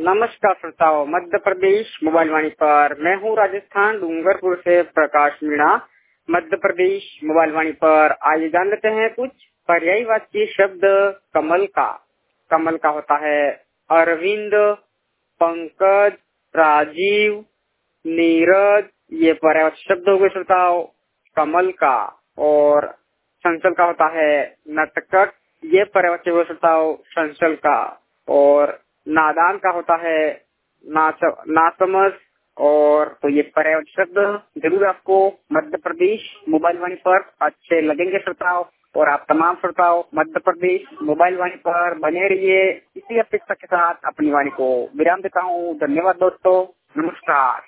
नमस्कार श्रोताओं, मध्य प्रदेश मोबाइल वाणी पर मैं हूँ राजस्थान डूंगरपुर से प्रकाश मीणा। मध्य प्रदेश मोबाइल वाणी पर आइए जान लेते हैं कुछ पर्यायवाची शब्द कमल का। कमल का होता है अरविंद, पंकज, राजीव, नीरज, ये पर्यायवाची शब्द हो गए श्रोताओं कमल का। और संचल का होता है नटखट, ये पर्यायवाची हो गए श्रोताओं संचल का। और नादान का होता है नासमझ। और तो ये पर्यायवाची शब्द जरूर आपको मध्य प्रदेश मोबाइल वाणी पर अच्छे लगेंगे श्रोताओं। और आप तमाम श्रोताओं मध्य प्रदेश मोबाइल वाणी पर बने रहिए। इसी अपेक्षा के साथ अपनी वाणी को विराम देता हूँ। धन्यवाद दोस्तों, नमस्कार।